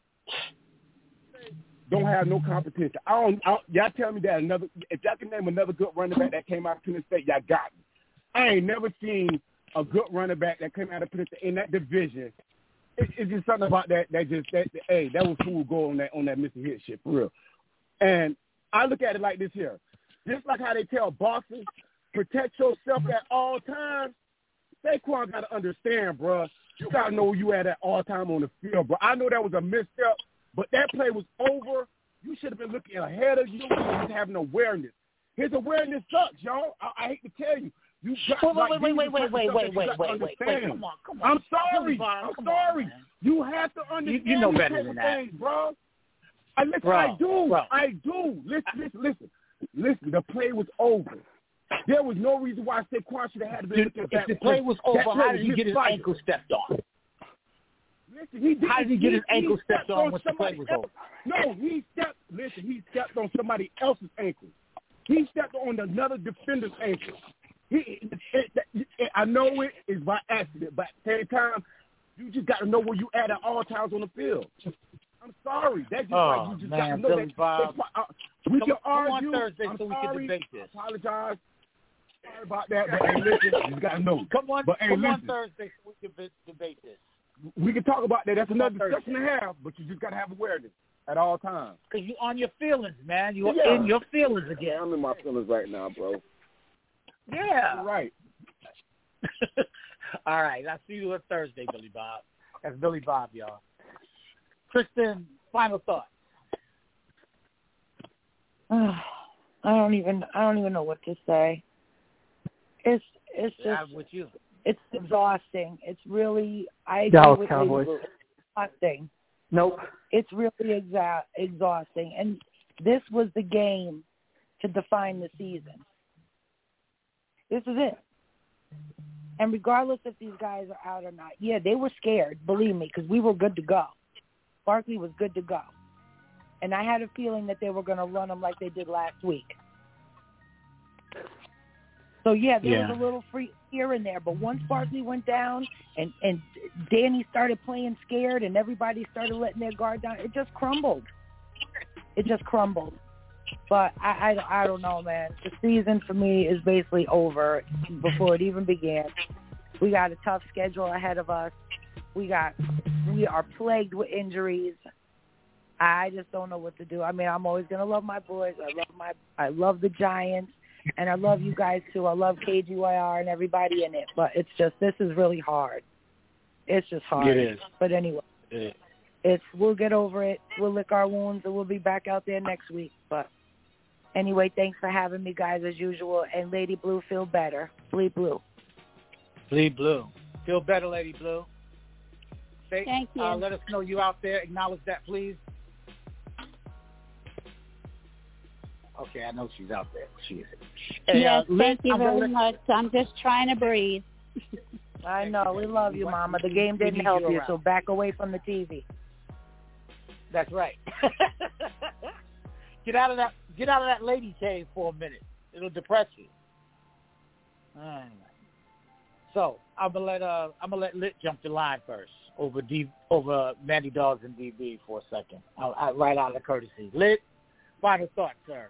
Don't have no competition. I don't. I, y'all tell me that another. If y'all can name another good running back that came out of Penn State, y'all got me. I ain't never seen a good running back that came out of Penn State in that division. It, it's just something about that. That just that. that hey, that was cool goal on that on that Mister Hit shit for real. And I look at it like this here. Just like how they tell boxers, protect yourself at all times. Saquon got to understand, bro. You got to know where you at at all time on the field, bro. I know that was a misstep, but that play was over. You should have been looking ahead of you and having awareness. His awareness sucks, y'all. I, I hate to tell you. You got wait, like, wait, wait, wait, wait, wait, wait, wait, wait, wait. Come on, come on. I'm sorry. Bob, I'm sorry. On, you have to understand you, you know these better type than of that. things, bro. I, listen, bro, I do. Bro. I do. Listen, listen, listen. Listen, the play was over. There was no reason why Saquon should have had to be Dude, looking if back. the play was over, play how did was he get his misfired. ankle stepped on? Listen, he did, how did he get he, his ankle he stepped, stepped on once the play was else. over? No, he stepped. Listen, he stepped on somebody else's ankle. He stepped on another defender's ankle. He, it, it, it, I know it is by accident, but at the same time, you just got to know where you at at all times on the field. I'm sorry. That's just oh, like you just got to man, know Billy that. Bob. Uh, we come, can come argue. on Thursday I'm so we sorry. can debate this. I apologize. Sorry about that, but hey, listen, you got to know. Come on, but, hey, come listen, on Thursday so we can debate this. We can talk about that. That's come another discussion to have, but you just got to have awareness at all times. Because you're on your feelings, man. You're yeah. in your feelings again. Yeah, I'm in my feelings right now, bro. Yeah. You're right. All right. I'll see you on Thursday, Billy Bob. That's Billy Bob, y'all. Kristen, final thoughts. Uh, I don't even I don't even know what to say. It's it's just yeah, I'm with you. It's exhausting. It's really I agree Dallas with Cowboys. you. It's exhausting. Nope. It's really exa- exhausting. And this was the game to define the season. This is it. And regardless if these guys are out or not, yeah, they were scared, believe me, because we were good to go. Barkley was good to go. And I had a feeling that they were going to run them like they did last week. So, yeah, there yeah. was a little free here and there. But once Barkley went down and, and Danny started playing scared and everybody started letting their guard down, it just crumbled. It just crumbled. But I, I, I don't know, man. The season for me is basically over before it even began. We got a tough schedule ahead of us. We got we are plagued with injuries. I just don't know what to do. I mean, I'm always gonna love my boys. I love my I love the Giants, and I love you guys too. I love K G Y R and everybody in it. But it's just this is really hard. It's just hard. It is. But anyway, it is. it's we'll get over it. We'll lick our wounds, and we'll be back out there next week. But anyway, thanks for having me, guys, as usual. And Lady Blue, feel better. Bleed blue. Bleed blue. Feel better, Lady Blue. Say, Thank you. Uh, let us know you out there. Acknowledge that, please. Okay, I know she's out there. She is. Hey, yes, uh, thank you I'm very gonna... much. I'm just trying to breathe. I know. We love you, Mama. The game didn't help you, so back away from the T V. That's right. Get out of that. Get out of that lady cave for a minute. It'll depress you. All right. So I'm gonna let uh I'm gonna let Lit jump the line first over D over Mandy Dogs and D B for a second. I'll, I'll right out of courtesy. Lit, final thoughts, sir.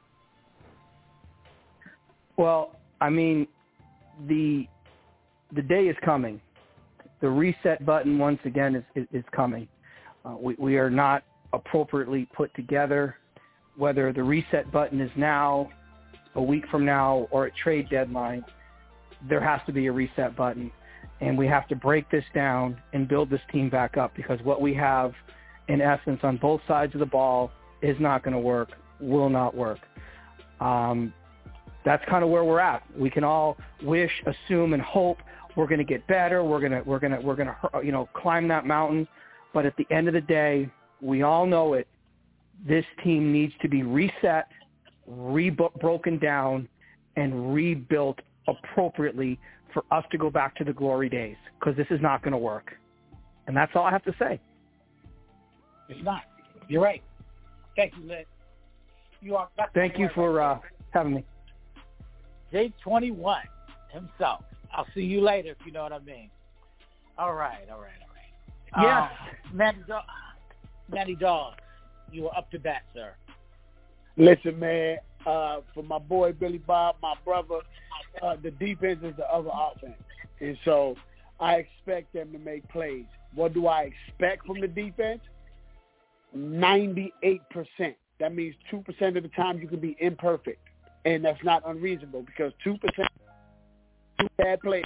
Well, I mean, the the day is coming. The reset button once again is is, is coming. Uh, we we are not appropriately put together. Whether the reset button is now, a week from now, or at trade deadline, there has to be a reset button. And we have to break this down and build this team back up, because what we have, in essence, on both sides of the ball is not going to work, will not work. Um, that's kind of where we're at. We can all wish, assume, and hope we're going to get better. We're going to we're going to we're going to you know climb that mountain. But at the end of the day, we all know it. This team needs to be reset, re- broken down, and rebuilt appropriately for us to go back to the glory days, because this is not going to work. And that's all I have to say. It's not. You're right. Thank you, Lit. You are. Thank you for uh, having me. J twenty-one. himself. I'll see you later, if you know what I mean. All right, all right, all right. Yes. Uh, Manny, Dog, Manny Dog, you are up to bat, sir. Listen, man, uh, for my boy Billy Bob, my brother, uh, the defense is the other offense. And so I expect them to make plays. What do I expect from the defense? ninety-eight percent. That means two percent of the time you can be imperfect. And that's not unreasonable because two percent two bad plays.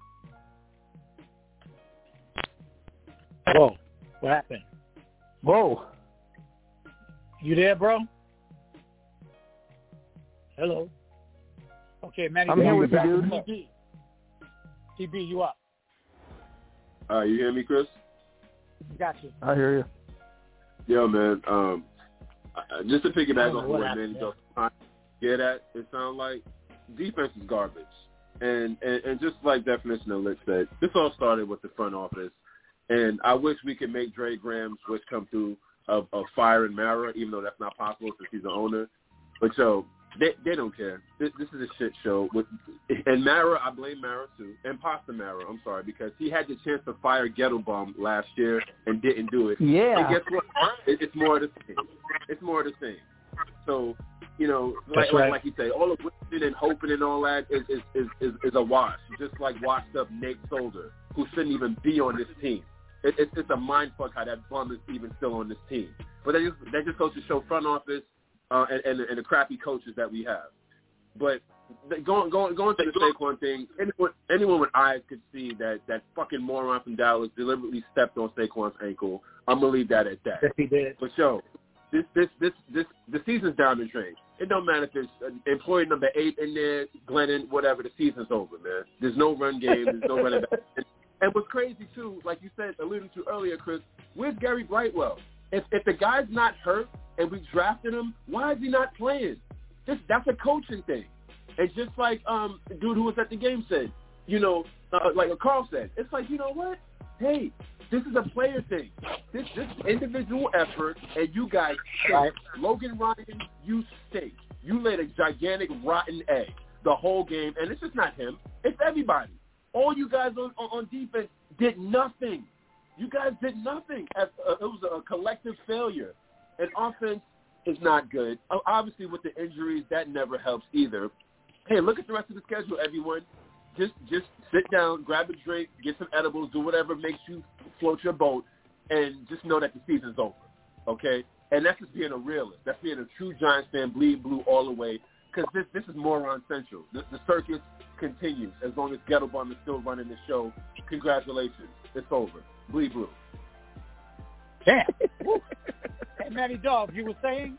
Whoa, what happened? Whoa. You there, bro? Hello. Okay, Manny. I'm here with you, dude. T B, T B, you up? Uh, you hear me, Chris? Got you. I hear you. Yo, man. Um, uh, just to piggyback off what happened, Manny man. just get at, it sounds like defense is garbage. And, and and just like definition of Lit said, this all started with the front office. And I wish we could make Dre Graham's wish come through of, of firing Mara, even though that's not possible since he's the owner. But, yo, they they don't care. This, this is a shit show. With And Mara, I blame Mara, too. And Pasta Mara, I'm sorry, because he had the chance to fire Ghetto Bomb last year and didn't do it. Yeah. And guess what? It, it's more of the same. It's more of the same. So, you know, like That's right. like, like you say, all the wishing and hoping and all that is is, is, is is a wash. Just like washed up Nate Solder, who shouldn't even be on this team. It, it, it's a mind fuck how that bum is even still on this team. But that just that just goes to show front office uh, and, and and the crappy coaches that we have. But going going going to the Saquon thing, anyone anyone with eyes could see that that fucking moron from Dallas deliberately stepped on Saquon's ankle. I'm gonna leave that at that. Yes, he did. But yo, this this this this the season's down the drain. It don't matter if there's uh, employee number eight in there, Glennon, whatever. The season's over, man. There's no run game. There's no running back. And, and what's crazy too, like you said, alluded to earlier, Chris, where's Gary Brightwell? If if the guy's not hurt and we drafted him, why is he not playing? This that's a coaching thing. And just like um the dude who was at the game said, you know, uh, like Carl said, it's like, you know what? Hey, this is a player thing. This this individual effort, and you guys stink. Right. Logan Ryan, you stink. You laid a gigantic rotten egg the whole game, and it's just not him. It's everybody. All you guys on, on, on defense did nothing. You guys did nothing. As, uh, it was a collective failure. And offense is not good. Uh, obviously, with the injuries, that never helps either. Hey, look at the rest of the schedule, everyone. Just just sit down, grab a drink, get some edibles, do whatever makes you float your boat, and just know that the season's over, okay? And that's just being a realist. That's being a true Giants fan, bleed blue all the way, because this this is moron central. The, the circus continues as long as Ghetto Bomb is still running the show. Congratulations. It's over. Bleed blue. Damn. Hey, Manny Dog, you were saying?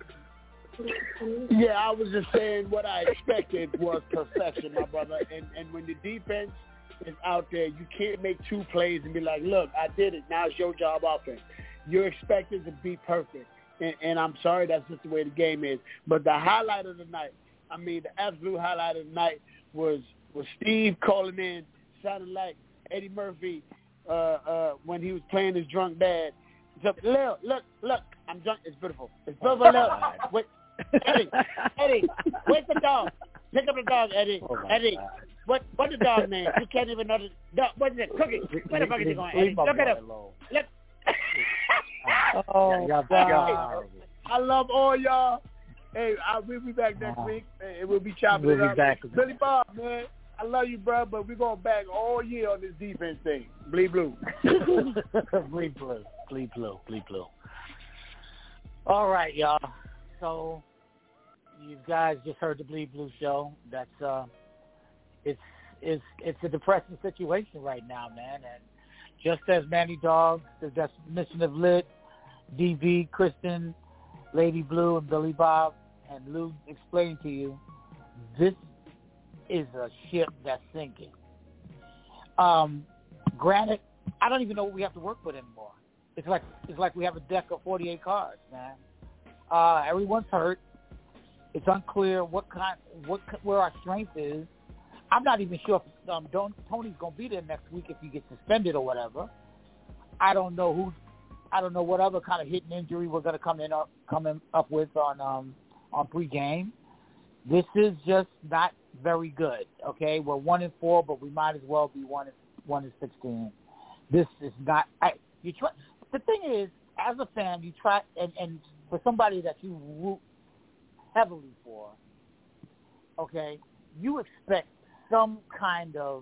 Yeah, I was just saying what I expected was perfection, my brother. And and when the defense is out there, you can't make two plays and be like, look, I did it. Now it's your job offense. You're expected to be perfect. And, and I'm sorry, that's just the way the game is. But the highlight of the night, I mean, the absolute highlight of the night was, was Steve calling in, sounding like Eddie Murphy uh, uh, when he was playing his drunk dad. So, look, look, look, I'm drunk. It's beautiful. It's beautiful. Look. Wait. Eddie, Eddie, where's the dog? Pick up the dog, Eddie. Oh Eddie, God. what what's the dog name? You can't even know the dog. What is it? Cookie. Where the fuck is he going, Eddie? Look at him. Look. Oh, God. I love all y'all. Hey, I, we'll be back next week, and we'll be chopping we'll it up. Back. Billy Bob, man, I love you, bro, but we're going to back all year on this defense thing. Bleed blue. Bleed blue. Bleed blue. Bleed blue. All right, y'all. So, you guys just heard the Bleed Blue show. That's uh, it's it's it's a depressing situation right now, man. And just as Manny Dog, the definition of lit, D B, Kristen, Lady Blue, and Billy Bob, and Lou explained to you, this is a ship that's sinking. Um, granted, I don't even know what we have to work with anymore. It's like it's like we have a deck of forty-eight cards, man. Uh, everyone's hurt. It's unclear what kind, what where our strength is. I'm not even sure if um, Don, Tony's going to be there next week if he gets suspended or whatever. I don't know who. I don't know what other kind of hidden injury we're going to come in up coming up with on um, on pregame. This is just not very good. Okay, we're one and four, but we might as well be one and one and sixteen. This is not. I, you try. The thing is, as a fan, you try, and, and for somebody that you root heavily for, okay, you expect some kind of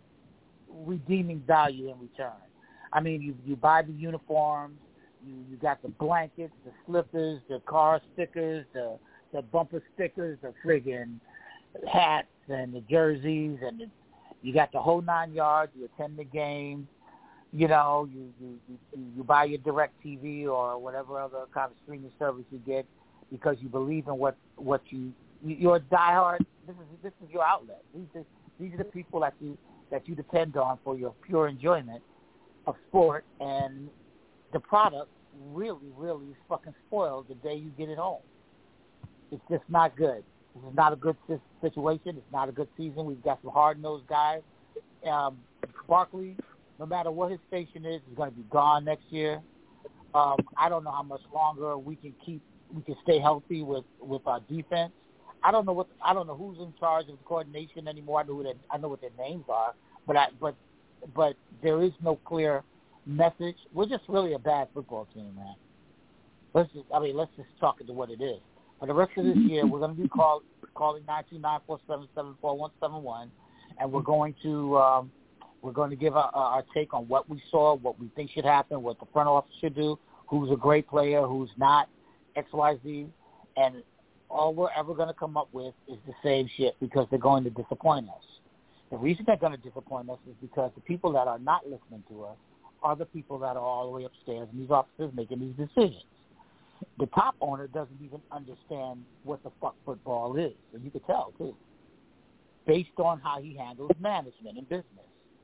redeeming value in return. I mean, you you buy the uniforms, you you got the blankets, the slippers, the car stickers, the the bumper stickers, the friggin' hats and the jerseys, and the, you got the whole nine yards. You attend the game, you know, you you, you you buy your DirecTV or whatever other kind of streaming service you get because you believe in what what you you're a diehard. This is this is your outlet. These are, these are the people that you that you depend on for your pure enjoyment of sport, and the product really really is fucking spoiled the day you get it home. It's just not good. This is not a good situation. It's not a good season. We've got some hard-nosed guys. Um, Barkley, no matter what his station is, is going to be gone next year. Um, I don't know how much longer we can keep, we can stay healthy with, with our defense. I don't know what I don't know who's in charge of the coordination anymore. I know who their, I know what their names are, but I, but but there is no clear message. We're just really a bad football team, man. Let's just, I mean, let's just talk it to what it is. For the rest of this year, we're going to be call, calling nine two nine, four seven seven, four one seven one, and we're going to um, we're going to give our, our take on what we saw, what we think should happen, what the front office should do, who's a great player, who's not, X, Y, Z, and all we're ever going to come up with is the same shit because they're going to disappoint us. The reason they're going to disappoint us is because the people that are not listening to us are the people that are all the way upstairs in these offices making these decisions. The top owner doesn't even understand what the fuck football is, and you can tell, too, based on how he handles management and business.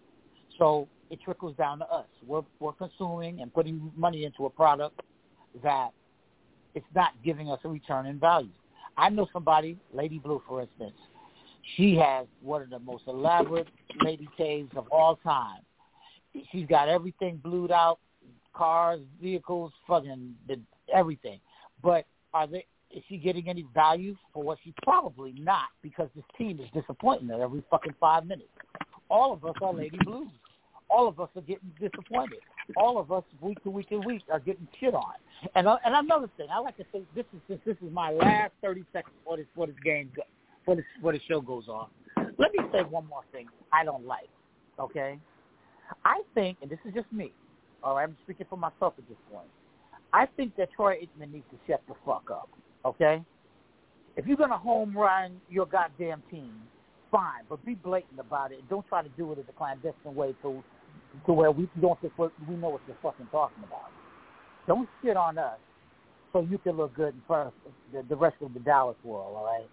So it trickles down to us. We're, we're consuming and putting money into a product that it's not giving us a return in value. I know somebody, Lady Blue, for instance. She has one of the most elaborate lady caves of all time. She's got everything blued out, cars, vehicles, fucking everything. But are they? Is she getting any value for what she? Probably not, because this team is disappointing her every fucking five minutes. All of us are Lady Blues. All of us are getting disappointed. All of us, week to week to week, are getting shit on. And uh, and another thing, I like to say, this is since this is my last thirty seconds before this before this game go, before this before the show goes on. Let me say one more thing I don't like. Okay, I think, and this is just me. All right, I'm speaking for myself at this point. I think that Troy Aikman needs to shut the fuck up. Okay, if you're gonna home run your goddamn team, fine, but be blatant about it. Don't try to do it as a clandestine way to to where we don't think we know what you're fucking talking about. Don't shit on us so you can look good in front of the, the rest of the Dallas world, all right?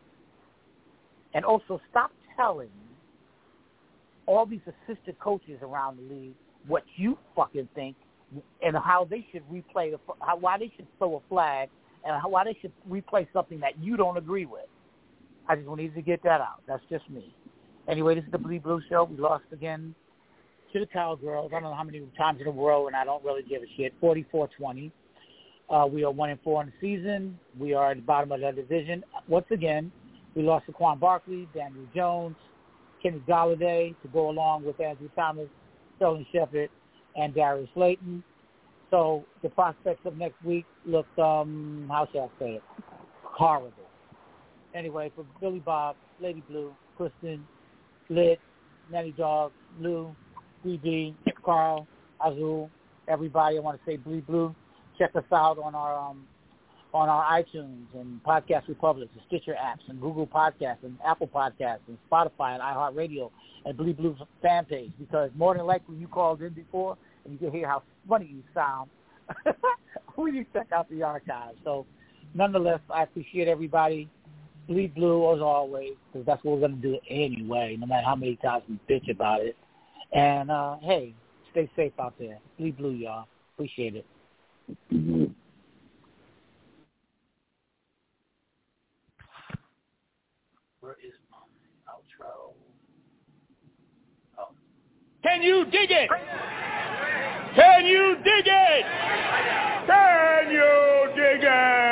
And also stop telling all these assistant coaches around the league what you fucking think and how they should replay, the how, why they should throw a flag and how, why they should replay something that you don't agree with. I just wanted to get that out. That's just me. Anyway, this is the Bleed Blue Show. We lost again to the Cowgirls. I don't know how many times in a row, and I don't really give a shit. forty-four twenty. Uh, we are one and four in the season. We are at the bottom of the division. Once again, we lost Saquon Barkley, Daniel Jones, Kenny Golladay to go along with Andrew Thomas, Sterling Shepard, and Darius Slayton. So the prospects of next week look, um, how shall I say it, horrible. Anyway, for Billy Bob, Lady Blue, Kristen, Lit, Nanny Dog, Lou, D B, Carl, Azul, everybody, I want to say Bleed Blue. Check us out on our um, on our iTunes and Podcast Republic, and Stitcher apps, and Google Podcasts, and Apple Podcasts, and Spotify, and iHeartRadio, and Bleed Blue's fan page, because more than likely you called in before, and you can hear how funny you sound when you check out the archives. So, nonetheless, I appreciate everybody. Bleed Blue, as always, because that's what we're going to do anyway, no matter how many times we bitch about it. And, uh, hey, stay safe out there. Bleed Blue, y'all. Appreciate it. Mm-hmm. Where is my outro? Oh. Can you dig it? Can you dig it? Can you dig it?